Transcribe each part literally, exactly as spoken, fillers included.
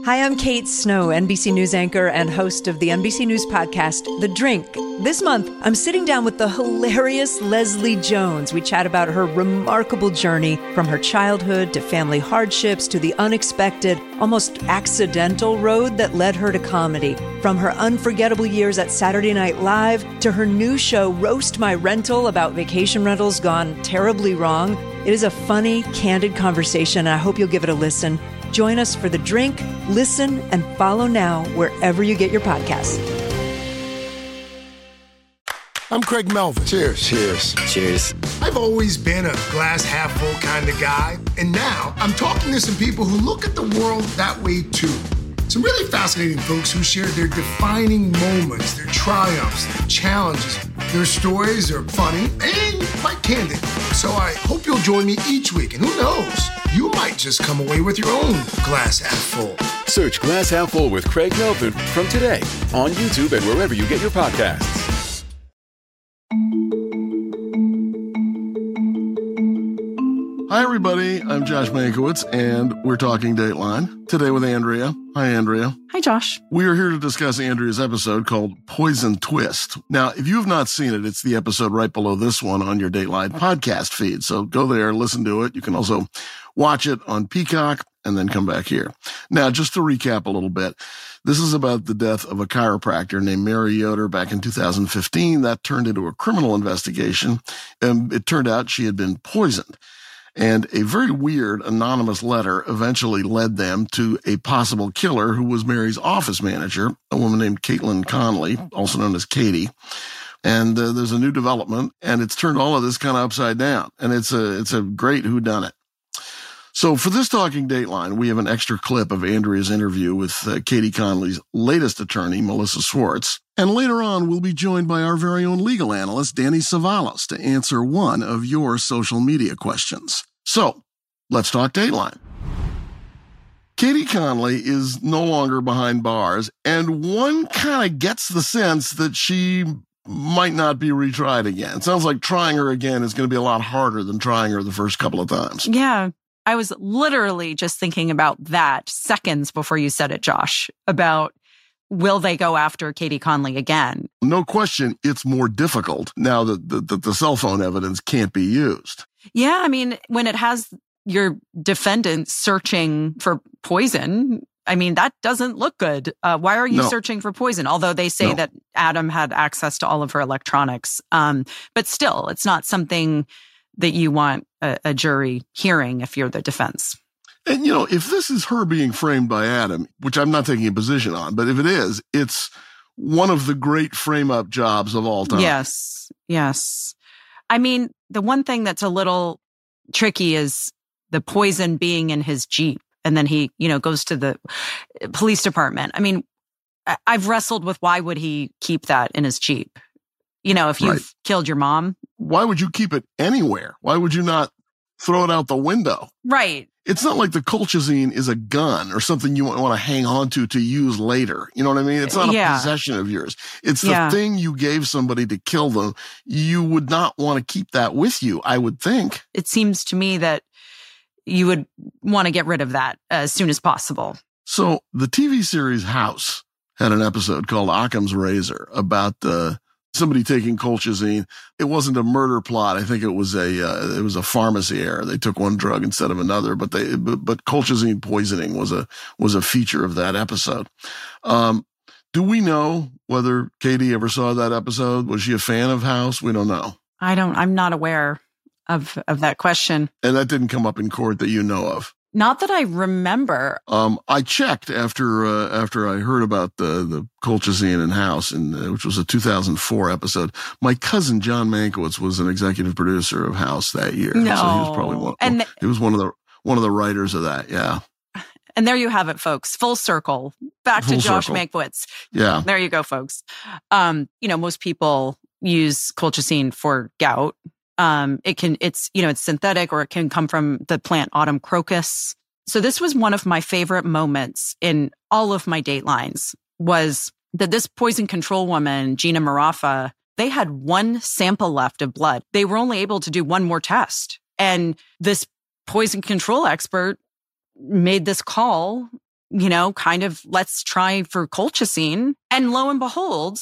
Hi, I'm Kate Snow, N B C News anchor and host of the N B C News podcast, The Drink. This month, I'm sitting down with the hilarious Leslie Jones. We chat about her remarkable journey from her childhood to family hardships to the unexpected, almost accidental road that led her to comedy. From her unforgettable years at Saturday Night Live to her new show, Roast My Rental, about vacation rentals gone terribly wrong. It is a funny, candid conversation, and I hope you'll give it a listen. Join us for The Drink. Listen and follow now wherever you get your podcasts. I'm Craig Melvin. Cheers. Cheers. Cheers. I've always been a glass half full kind of guy, and now I'm talking to some people who look at the world that way too. Some really fascinating folks who share their defining moments, their triumphs, their challenges. Their stories are funny and quite candid. So I hope you'll join me each week, and who knows, you might just come away with your own glass half full. Search Glass Half Full with Craig Melvin from today on YouTube and wherever you get your podcasts. Hi, everybody. I'm Josh Mankiewicz, and we're talking Dateline today with Andrea. Hi, Andrea. Hi, Josh. We are here to discuss Andrea's episode called Poison Twist. Now, if you have not seen it, it's the episode right below this one on your Dateline podcast feed. So go there, listen to it. You can also watch it on Peacock and then come back here. Now, just to recap a little bit, this is about the death of a chiropractor named Mary Yoder back in two thousand fifteen. That turned into a criminal investigation, and it turned out she had been poisoned. And a very weird anonymous letter eventually led them to a possible killer who was Mary's office manager, a woman named Caitlin Conley, also known as Katie. And uh, there's a new development, and it's turned all of this kind of upside down. And it's a it's a great whodunit. So for this Talking Dateline, we have an extra clip of Andrea's interview with uh, Katie Conley's latest attorney, Melissa Swartz. And later on, we'll be joined by our very own legal analyst, Danny Savalas, to answer one of your social media questions. So, let's talk Dateline. Katie Conley is no longer behind bars, and one kind of gets the sense that she might not be retried again. It sounds like trying her again is going to be a lot harder than trying her the first couple of times. Yeah. I was literally just thinking about that seconds before you said it, Josh, about will they go after Katie Conley again? No question, it's more difficult now that the, the, the cell phone evidence can't be used. Yeah, I mean, when it has your defendant searching for poison, I mean, that doesn't look good. Uh, why are you no. searching for poison? Although they say no. that Adam had access to all of her electronics. Um, but still, it's not something that you want a, a jury hearing if you're the defense. And, you know, if this is her being framed by Adam, which I'm not taking a position on, but if it is, it's one of the great frame-up jobs of all time. Yes, yes. I mean, the one thing that's a little tricky is the poison being in his Jeep. And then he, you know, goes to the police department. I mean, I've wrestled with why would he keep that in his Jeep? You know, if you've Right. killed your mom. Why would you keep it anywhere? Why would you not throw it out the window? Right. It's not like the colchicine is a gun or something you want to hang on to to use later. You know what I mean? It's not a Yeah. possession of yours. It's the Yeah. thing you gave somebody to kill them. You would not want to keep that with you, I would think. It seems to me that you would want to get rid of that as soon as possible. So the T V series House had an episode called Occam's Razor about uh, somebody taking colchicine. It wasn't a murder plot. I think it was a uh, it was a pharmacy error. They took one drug instead of another, but they but, but colchicine poisoning was a was a feature of that episode. Um, do we know whether Katie ever saw that episode? Was she a fan of House? We don't know. I don't, I'm not aware of, of that question. And that didn't come up in court that you know of. Not that I remember. Um, I checked after uh, after I heard about the the colchicine in House, in, uh, which was a two thousand four episode. My cousin John Mankiewicz was an executive producer of House that year, No. so he was probably one. And he was one of the one of the writers of that. Yeah, And there you have it, folks. Full circle. Back Full to Josh circle. Mankiewicz. yeah. There you go, folks. Um, you know, most people use colchicine for gout. Um, it can, it's, you know, it's synthetic, or it can come from the plant Autumn crocus. So this was one of my favorite moments in all of my Datelines, was that this poison control woman, Gina Marafa, they had one sample left of blood. They were only able to do one more test. And this poison control expert made this call you know, kind of let's try for colchicine. And lo and behold,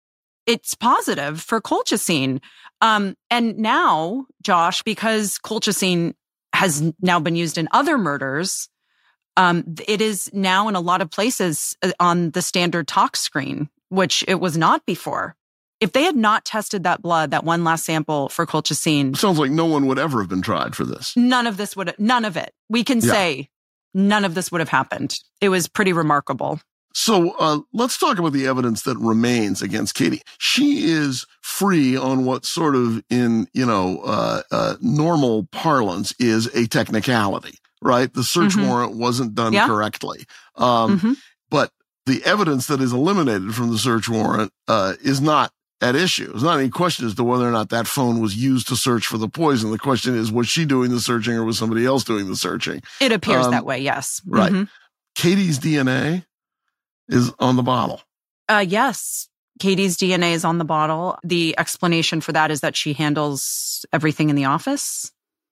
it's positive for colchicine. Um, and now, Josh, because colchicine has now been used in other murders, um, it is now in a lot of places on the standard tox screen, which it was not before. If they had not tested that blood, that one last sample for colchicine. Sounds like no one would ever have been tried for this. None of this would, none of it. We can yeah. say none of this would have happened. It was pretty remarkable. So uh, let's talk about the evidence that remains against Katie. She is free on what sort of in, you know, uh, uh, normal parlance is a technicality, right? The search mm-hmm. warrant wasn't done yeah. correctly. Um, mm-hmm. But the evidence that is eliminated from the search warrant uh, is not at issue. There's not any question as to whether or not that phone was used to search for the poison. The question is, was she doing the searching or was somebody else doing the searching? It appears um, that way, yes. Right. Mm-hmm. Katie's D N A is on the bottle. Uh, yes. Katie's D N A is on the bottle. The explanation for that is that she handles everything in the office.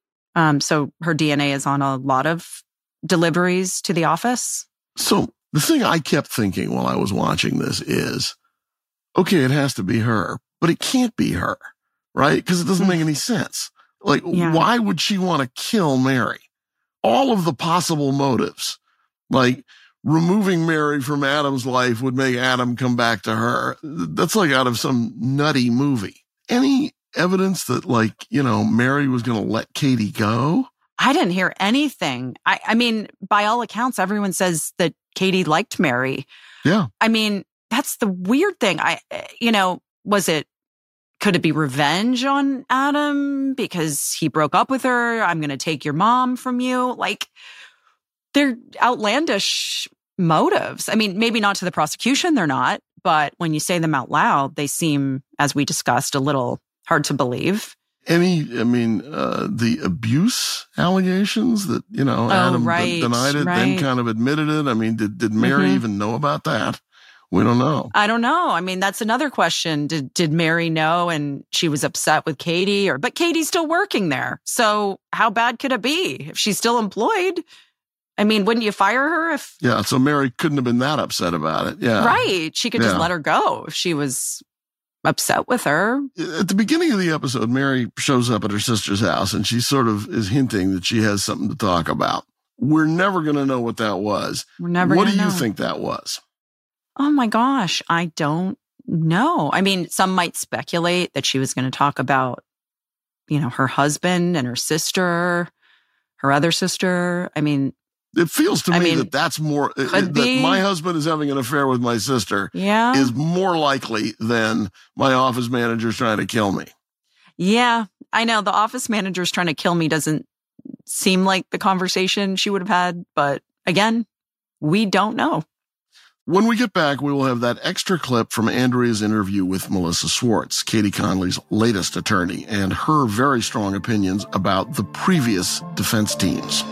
Um, so her D N A is on a lot of deliveries to the office. So the thing I kept thinking while I was watching this is, okay, it has to be her, but it can't be her, right? Because it doesn't make any sense. Like, yeah. why would she want to kill Mary? All of the possible motives, like removing Mary from Adam's life would make Adam come back to her. That's like out of some nutty movie. Any evidence that, like, you know, Mary was going to let Katie go? I didn't hear anything. I, I mean, by all accounts, everyone says that Katie liked Mary. Yeah. I mean, that's the weird thing. I, you know, was it, could it be revenge on Adam because he broke up with her? I'm going to take your mom from you. Like, they're outlandish motives. I mean, maybe not to the prosecution, they're not, but when you say them out loud, they seem, as we discussed, a little hard to believe. Any, I mean, uh, the abuse allegations that, you know, oh, Adam right, d- denied it, right. then kind of admitted it. I mean, did, did Mary mm-hmm. even know about that? We don't know. I don't know. I mean, that's another question. Did did Mary know and she was upset with Katie? Or but Katie's still working there. So how bad could it be if she's still employed? I mean, wouldn't you fire her if... Yeah, so Mary couldn't have been that upset about it. Yeah. Right. She could yeah. just let her go if she was upset with her. At the beginning of the episode, Mary shows up at her sister's house and she sort of is hinting that she has something to talk about. We're never going to know what that was. We're never What gonna do you know. think that was? Oh my gosh, I don't know. I mean, some might speculate that she was going to talk about, you know, her husband and her sister, her other sister. I mean, it feels to I me mean, that that's more, that be. my husband is having an affair with my sister yeah. is more likely than my office manager's trying to kill me. Yeah, I know. The office manager's trying to kill me doesn't seem like the conversation she would have had. But again, we don't know. When we get back, we will have that extra clip from Andrea's interview with Melissa Swartz, Katie Conley's latest attorney, and her very strong opinions about the previous defense teams.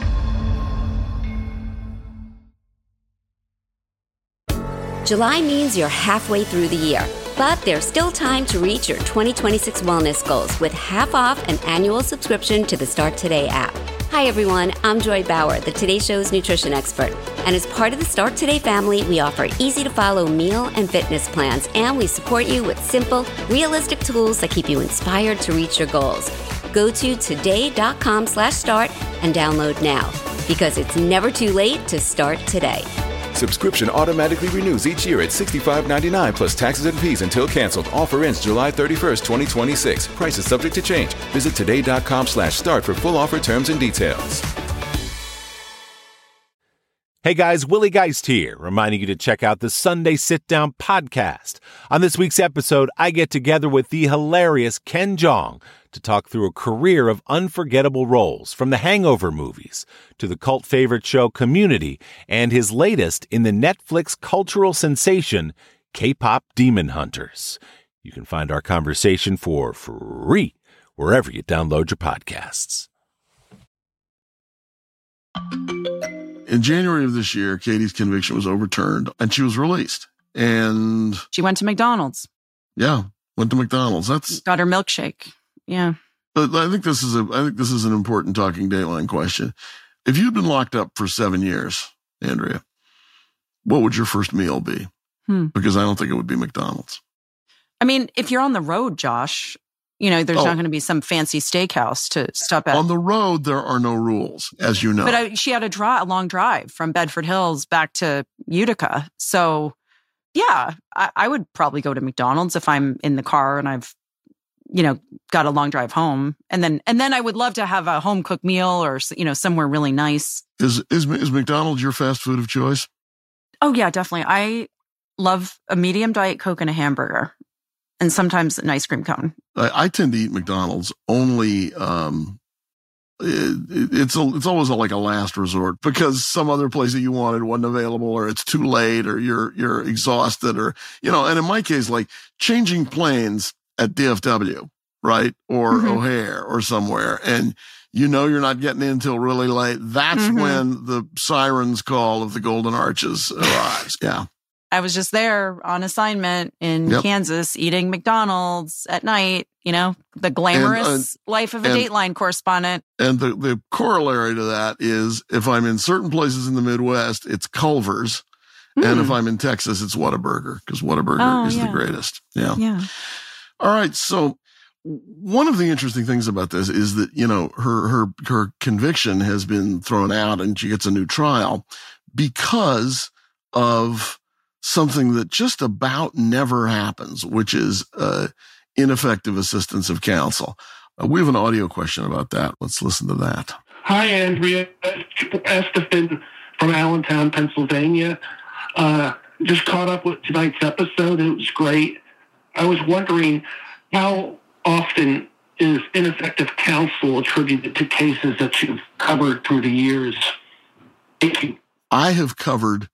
July means you're halfway through the year, but there's still time to reach your twenty twenty-six wellness goals with half off an annual subscription to the Start Today app. Hi everyone, I'm Joy Bauer, the Today Show's nutrition expert. And as part of the Start Today family, we offer easy-to-follow meal and fitness plans, and we support you with simple, realistic tools that keep you inspired to reach your goals. Go to today.com slash start and download now, because it's never too late to start today. Subscription automatically renews each year at sixty-five ninety-nine plus taxes and fees until canceled. Offer ends July thirty-first, twenty twenty-six. Price is subject to change. Visit today.com slash start for full offer terms and details. Hey guys, Willie Geist here, reminding you to check out the Sunday Sit Down podcast. On this week's episode, I get together with the hilarious Ken Jeong to talk through a career of unforgettable roles, from the Hangover movies to the cult favorite show Community and his latest in the Netflix cultural sensation, K-pop Demon Hunters. You can find our conversation for free wherever you download your podcasts. In January of this year, Katie's conviction was overturned and she was released. And she went to McDonald's. Yeah, went to McDonald's. That's got her milkshake. Yeah. But I think this is a I think this is an important Talking Dateline question. If you'd been locked up for seven years, Andrea, what would your first meal be? Hmm. Because I don't think it would be McDonald's. I mean, if you're on the road, Josh, you know, there's Oh. not going to be some fancy steakhouse to stop at. On the road, there are no rules, as you know. But I, she had a, dri- a long drive from Bedford Hills back to Utica. So, yeah, I, I would probably go to McDonald's if I'm in the car and I've, you know, got a long drive home. And then and then I would love to have a home cooked meal or, you know, somewhere really nice. Is, is is McDonald's your fast food of choice? Oh, yeah, definitely. I love a medium Diet Coke and a hamburger and sometimes an ice cream cone. I, I tend to eat McDonald's only. Um, it, it's a, it's always a, like a last resort because some other place that you wanted wasn't available, or it's too late, or you're you're exhausted, or you know. And in my case, like changing planes at D F W, right, or Mm-hmm. O'Hare or somewhere, and you know you're not getting in until really late. That's Mm-hmm. when the sirens call of the Golden Arches arrives. Yeah. I was just there on assignment in Yep. Kansas eating McDonald's at night, you know, the glamorous life of a and- Dateline correspondent. And the, the corollary to that is if I'm in certain places in the Midwest, it's Culver's. And if I'm in Texas, it's Whataburger, because Whataburger Oh, is yeah. the greatest. Yeah. Yeah. All right. So one of the interesting things about this is that, you know, her, her, her conviction has been thrown out and she gets a new trial because of something that just about never happens, which is uh, ineffective assistance of counsel. Uh, we have an audio question about that. Let's listen to that. Hi, Andrea. Estefan from Allentown, Pennsylvania. Uh, just caught up with tonight's episode. It was great. I was wondering how often is ineffective counsel attributed to cases that you've covered through the years? Thank you. I have covered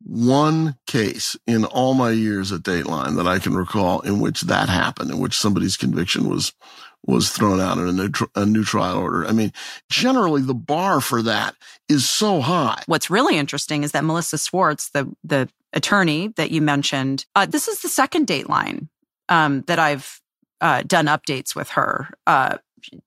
one case in all my years at Dateline that I can recall in which that happened, in which somebody's conviction was was thrown out in a new, a new trial order. I mean, generally the bar for that is so high. What's really interesting is that Melissa Swartz, the the attorney that you mentioned, uh, this is the second Dateline um, that I've uh, done updates with her. Uh,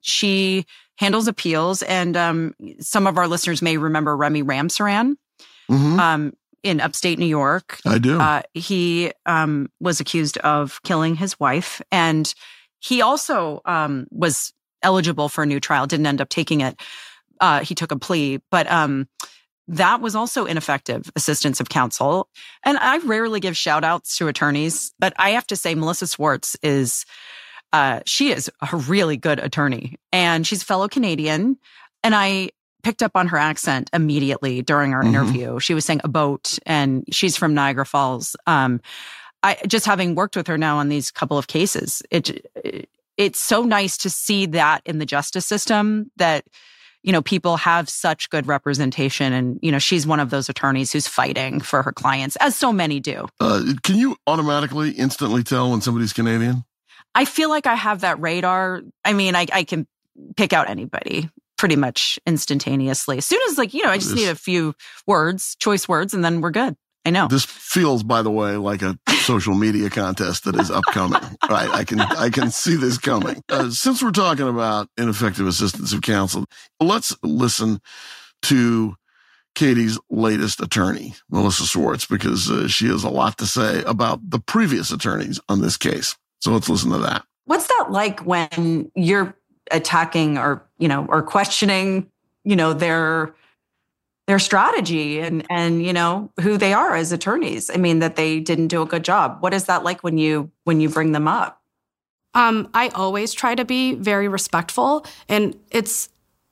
she handles appeals, and um, some of our listeners may remember Remy Ramsaran Mm-hmm. um, in upstate New York. I do. Uh, he um, was accused of killing his wife, and he also um, was eligible for a new trial, didn't end up taking it. Uh, he took a plea, but um, that was also ineffective assistance of counsel. And I rarely give shout outs to attorneys, but I have to say Melissa Swartz is, uh, she is a really good attorney, and she's a fellow Canadian. And I picked up on her accent immediately during our Mhm. interview. She was saying a boat, and she's from Niagara Falls. Um, I just having worked with her now on these couple of cases, it, it it's so nice to see that in the justice system that, you know, people have such good representation. And, you know, she's one of those attorneys who's fighting for her clients, as so many do. Uh, can you automatically, instantly tell when somebody's Canadian? I feel like I have that radar. I mean, I, I can pick out anybody pretty much instantaneously. As soon as, like, you know, I just This- need a few words, choice words, and then we're good. I know. This feels, by the way, like a social media contest that is upcoming. Right, I can I can see this coming. Uh, since we're talking about ineffective assistance of counsel, let's listen to Katie's latest attorney, Melissa Swartz, because uh, she has a lot to say about the previous attorneys on this case. So let's listen to that. What's that like when you're attacking or, you know, or questioning, you know, their their strategy and, and, you know, who they are as attorneys? I mean, that they didn't do a good job. What is that like when you when you bring them up? Um, I always try to be very respectful, and it's,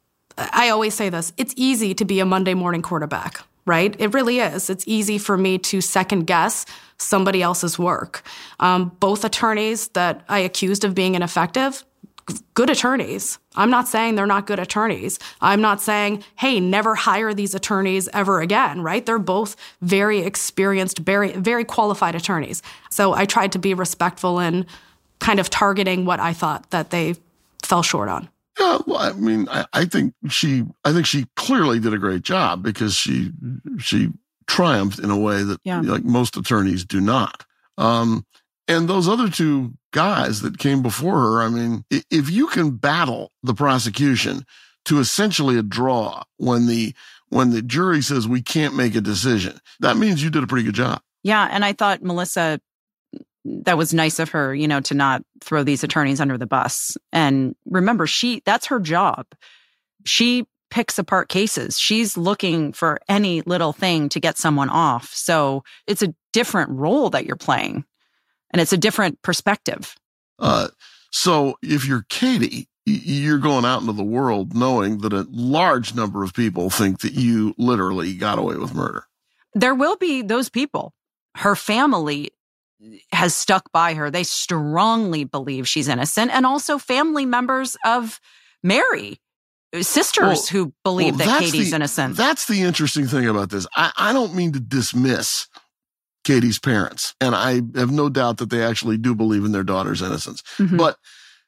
I always say this, it's easy to be a Monday morning quarterback, right? It really is. It's easy for me to second guess somebody else's work. Um, both attorneys that I accused of being ineffective, good attorneys. I'm not saying they're not good attorneys. I'm not saying, hey, never hire these attorneys ever again, right? They're both very experienced, very, very qualified attorneys. So I tried to be respectful in kind of targeting what I thought that they fell short on. Yeah, well, I mean, I, I think she, I think she clearly did a great job because she, she triumphed in a way that Yeah. like most attorneys do not. Um, and those other two guys that came before her, I mean, i- if you can battle the prosecution to essentially a draw when the when the jury says we can't make a decision, that means you did a pretty good job. Yeah. And I thought Melissa, that was nice of her, you know, to not throw these attorneys under the bus. And remember, she, that's her job. She picks apart cases. She's looking for any little thing to get someone off. So it's a different role that you're playing, and it's a different perspective. Uh, so if you're Katie, you're going out into the world knowing that a large number of people think that you literally got away with murder. There will be those people. Her family has stuck by her. They strongly believe she's innocent. And also family members of Mary, sisters well, who believe well, that Katie's the, innocent. That's the interesting thing about this. I, I don't mean to dismiss Katie's parents, and I have no doubt that they actually do believe in their daughter's innocence. Mm-hmm. But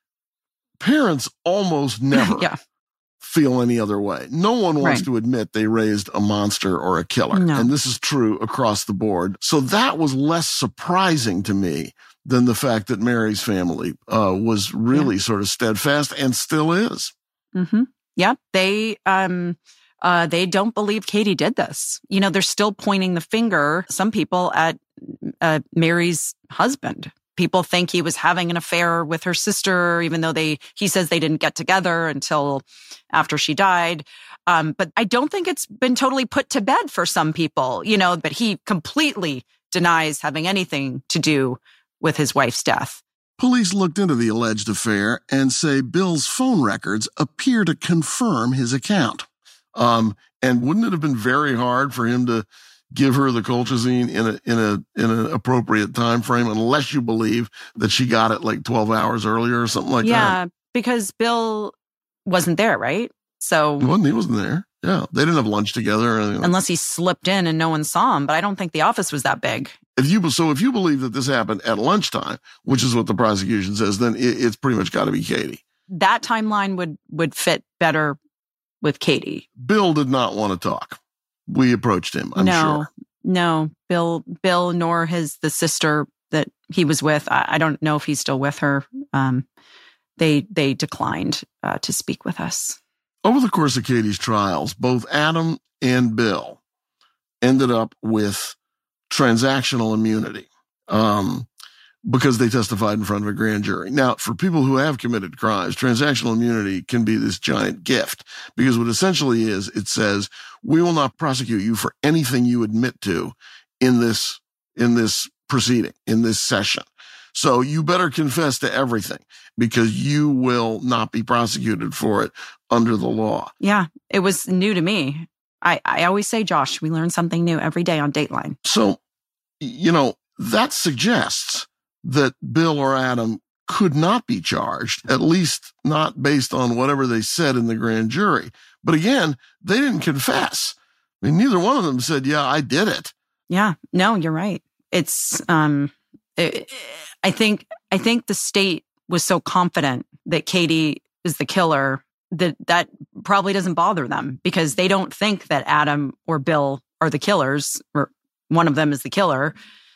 parents almost never yeah. feel any other way. No one wants right. to admit they raised a monster or a killer. No. And this is true across the board. So that was less surprising to me than the fact that Mary's family uh, was really yeah. sort of steadfast and still is. Mm-hmm. Yeah. They, um, uh, they don't believe Katie did this. You know, they're still pointing the finger, some people, at uh, Mary's husband. People think he was having an affair with her sister, even though they, he says they didn't get together until after she died. Um, but I don't think it's been totally put to bed for some people, you know, but he completely denies having anything to do with his wife's death. Police looked into the alleged affair and say Bill's phone records appear to confirm his account. Um, and wouldn't it have been very hard for him to give her the colchicine in a in a in an appropriate time frame, unless you believe that she got it like twelve hours earlier or something like yeah, that? Yeah, because Bill wasn't there, right? So he wasn't, he wasn't there. Yeah, they didn't have lunch together or anything. Unless he slipped in and no one saw him, but I don't think the office was that big. If you so if you believe that this happened at lunchtime, which is what the prosecution says, then it, it's pretty much got to be Katie. That timeline would would fit better with Katie. Bill did not want to talk. We approached him, I'm no, sure. No, Bill, Bill, nor his the sister that he was with. I, I don't know if he's still with her. Um, they they declined uh, to speak with us. Over the course of Katie's trials, both Adam and Bill ended up with transactional immunity um, because they testified in front of a grand jury. Now, for people who have committed crimes, transactional immunity can be this giant gift, because what essentially is, it says, we will not prosecute you for anything you admit to in this, in this proceeding, in this session. So you better confess to everything, because you will not be prosecuted for it under the law. Yeah, it was new to me. I, I always say, Josh, we learn something new every day on Dateline. So, you know, that suggests that Bill or Adam could not be charged, at least not based on whatever they said in the grand jury. But again, they didn't confess. I mean, neither one of them said, yeah, I did it. Yeah, no, you're right. It's, um, it, I think, I think the state was so confident that Katie is the killer that that probably doesn't bother them, because they don't think that Adam or Bill are the killers, or one of them is the killer.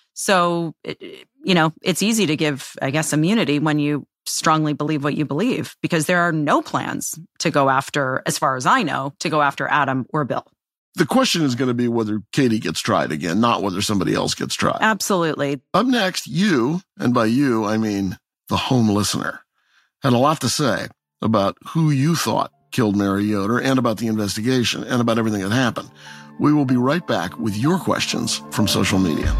So, it, you know, it's easy to give, I guess, immunity when you strongly believe what you believe, because there are no plans to go after, as far as I know, to go after Adam or Bill. The question is going to be whether Katie gets tried again, not whether somebody else gets tried. Absolutely. Up next, you, and by you, I mean the home listener, had a lot to say about who you thought killed Mary Yoder, and about the investigation, and about everything that happened. We will be right back with your questions from social media.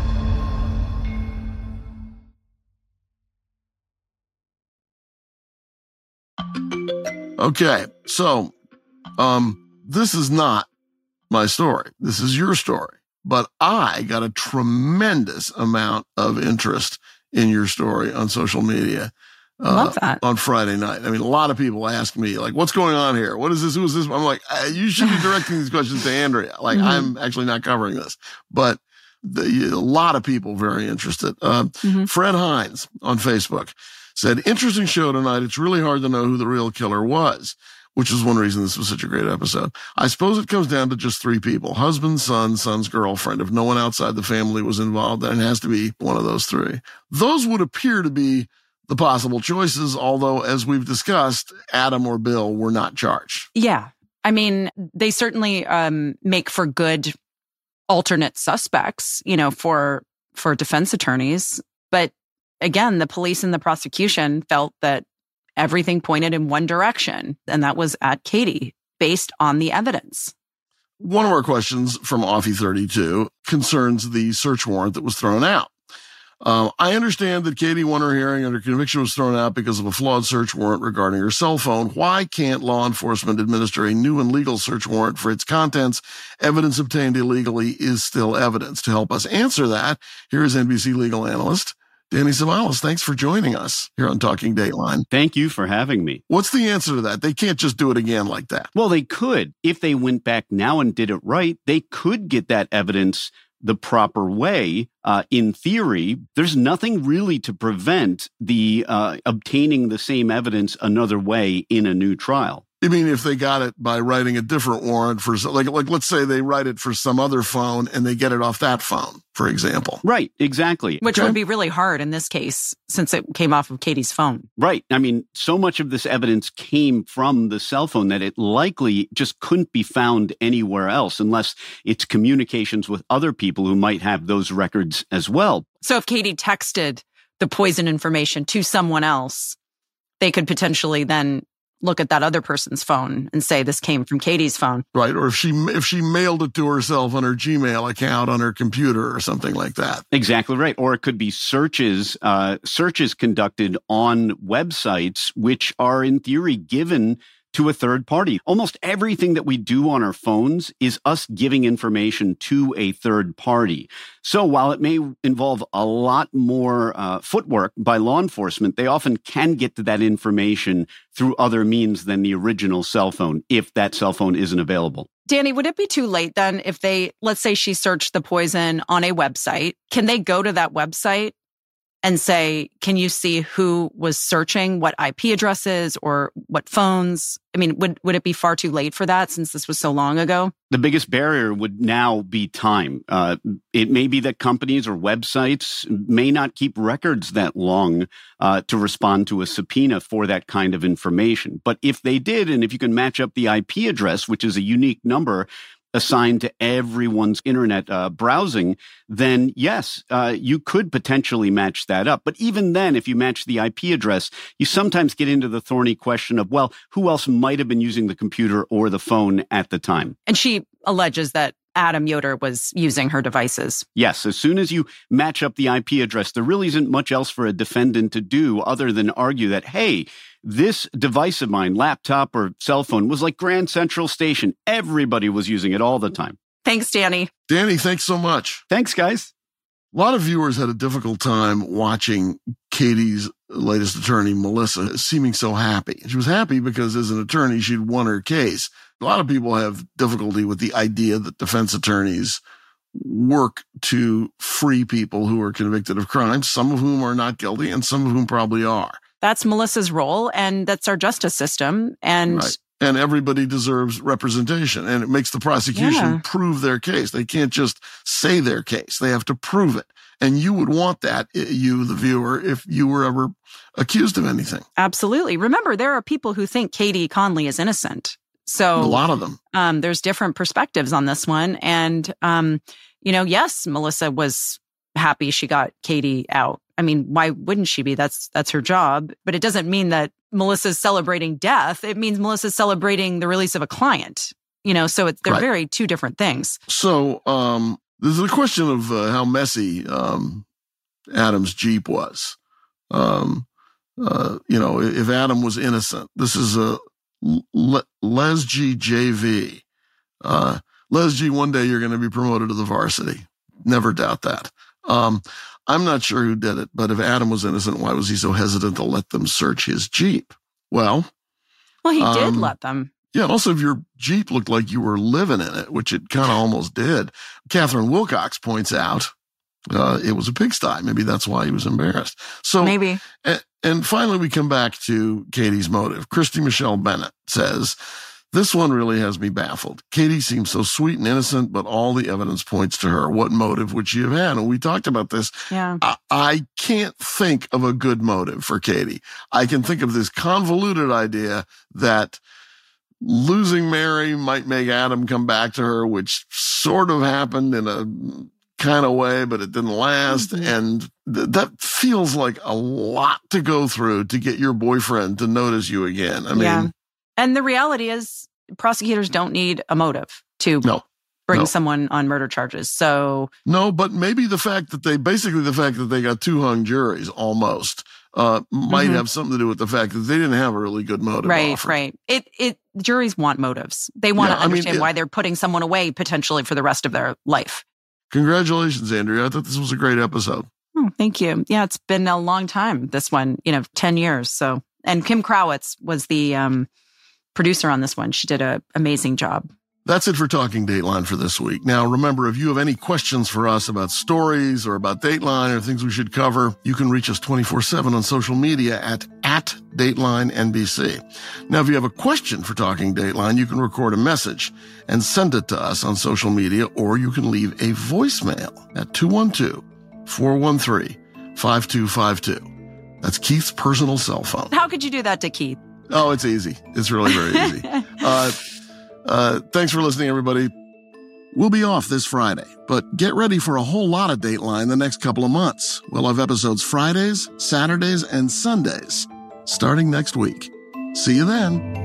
Okay, so um, this is not my story. This is your story. But I got a tremendous amount of interest in your story on social media. Uh, Love that. On Friday night. I mean, a lot of people ask me, like, what's going on here? What is this? Who is this? I'm like, you should be directing these questions to Andrea. Like, mm-hmm. I'm actually not covering this. But the, a lot of people very interested. Uh, mm-hmm. Fred Hines on Facebook said, interesting show tonight. It's really hard to know who the real killer was, which is one reason this was such a great episode. I suppose it comes down to just three people: husband, son, son's girlfriend. If no one outside the family was involved, then it has to be one of those three. Those would appear to be the possible choices, although, as we've discussed, Adam or Bill were not charged. Yeah. I mean, they certainly um, make for good alternate suspects, you know, for for defense attorneys. But again, the police and the prosecution felt that everything pointed in one direction, and that was at Katie, based on the evidence. One of our questions from Offie thirty-two concerns the search warrant that was thrown out. Uh, I understand that Katie won her hearing and her conviction was thrown out because of a flawed search warrant regarding her cell phone. Why can't law enforcement administer a new and legal search warrant for its contents? Evidence obtained illegally is still evidence. To help us answer that, here is N B C legal analyst Danny Cevallos. Thanks for joining us here on Talking Dateline. Thank you for having me. What's the answer to that? They can't just do it again like that. Well, they could. If they went back now and did it right, they could get that evidence the proper way. Uh, in theory, there's nothing really to prevent the uh, obtaining the same evidence another way in a new trial. You mean if they got it by writing a different warrant for, like, like let's say they write it for some other phone and they get it off that phone, for example. Right, exactly. Which Okay. would be really hard in this case, since it came off of Katie's phone. Right. I mean, so much of this evidence came from the cell phone that it likely just couldn't be found anywhere else unless it's communications with other people who might have those records as well. So if Katie texted the poison information to someone else, they could potentially then look at that other person's phone and say this came from Katie's phone. Right. Or if she if she mailed it to herself on her Gmail account on her computer or something like that. Exactly right. Or it could be searches, uh, searches conducted on websites, which are in theory given to a third party. Almost everything that we do on our phones is us giving information to a third party. So while it may involve a lot more uh, footwork by law enforcement, they often can get to that information through other means than the original cell phone, if that cell phone isn't available. Danny, would it be too late then if they, let's say she searched the poison on a website, can they go to that website and say, can you see who was searching, what I P addresses or what phones? I mean, would, would it be far too late for that since this was so long ago? The biggest barrier would now be time. Uh, it may be that companies or websites may not keep records that long uh, to respond to a subpoena for that kind of information. But if they did, and if you can match up the I P address, which is a unique number assigned to everyone's internet uh, browsing, then yes, uh, you could potentially match that up. But even then, if you match the I P address, you sometimes get into the thorny question of, well, who else might have been using the computer or the phone at the time? And she alleges that Adam Yoder was using her devices. Yes, as soon as you match up the I P address, there really isn't much else for a defendant to do other than argue that, hey, this device of mine, laptop or cell phone, was like Grand Central Station. Everybody was using it all the time. Thanks, Danny. Danny, thanks so much. Thanks, guys. A lot of viewers had a difficult time watching Katie's latest attorney, Melissa, seeming so happy. She was happy because as an attorney, she'd won her case. A lot of people have difficulty with the idea that defense attorneys work to free people who are convicted of crimes, some of whom are not guilty and some of whom probably are. That's Melissa's role, and that's our justice system. And right. And everybody deserves representation, and it makes the prosecution Yeah. prove their case. They can't just say their case. They have to prove it. And you would want that, you, the viewer, if you were ever accused of anything. absolutely. Remember, there are people who think Katie Conley is innocent. So A lot of them. um, there's different perspectives on this one. And, um, you know, yes, Melissa was happy she got Katie out. I mean, why wouldn't she be? That's that's her job. But it doesn't mean that Melissa's celebrating death. It means Melissa's celebrating the release of a client. You know, so it's, they're Right. very two different things. So um, there's a question of uh, how messy um, Adam's Jeep was. Um, uh, you know, if Adam was innocent, this is a Le- Les G J V. Uh, Les G, one day you're going to be promoted to the varsity. Never doubt that. Um, I'm not sure who did it, but if Adam was innocent, why was he so hesitant to let them search his Jeep? Well, Well, he did Um, let them. yeah, and also if your Jeep looked like you were living in it, which it kind of almost did. Catherine Wilcox points out uh, it was a pigsty. Maybe that's why he was embarrassed. So Maybe. And, and finally, we come back to Katie's motive. Christy Michelle Bennett says, this one really has me baffled. Katie seems so sweet and innocent, but all the evidence points to her. What motive would she have had? And we talked about this. Yeah. I, I can't think of a good motive for Katie. I can think of this convoluted idea that losing Mary might make Adam come back to her, which sort of happened in a kind of way, but it didn't last. Mm-hmm. And th- that feels like a lot to go through to get your boyfriend to notice you again. I mean, yeah. And the reality is prosecutors don't need a motive to no, bring no. someone on murder charges. So no, but maybe the fact that they basically the fact that they got two hung juries almost uh, might mm-hmm. have something to do with the fact that they didn't have a really good motive. Right, offer. right. It it juries want motives. They want Yeah, to I mean, understand it- why they're putting someone away potentially for the rest of their life. Congratulations, Andrea. I thought this was a great episode. Oh, thank you. Yeah, it's been a long time, this one, you know, ten years. So, and Kim Crowitz was the um, producer on this one. She did an amazing job. That's it for Talking Dateline for this week. Now, remember, if you have any questions for us about stories or about Dateline or things we should cover, you can reach us twenty-four seven on social media at, at Dateline N B C. Now, if you have a question for Talking Dateline, you can record a message and send it to us on social media, or you can leave a voicemail at two one two, four one three, five two five two. That's Keith's personal cell phone. How could you do that to Keith? Oh, it's easy. It's really very easy. uh, Uh, thanks for listening, everybody. We'll be off this Friday, but get ready for a whole lot of Dateline the next couple of months. We'll have episodes Fridays, Saturdays, and Sundays starting next week. See you then.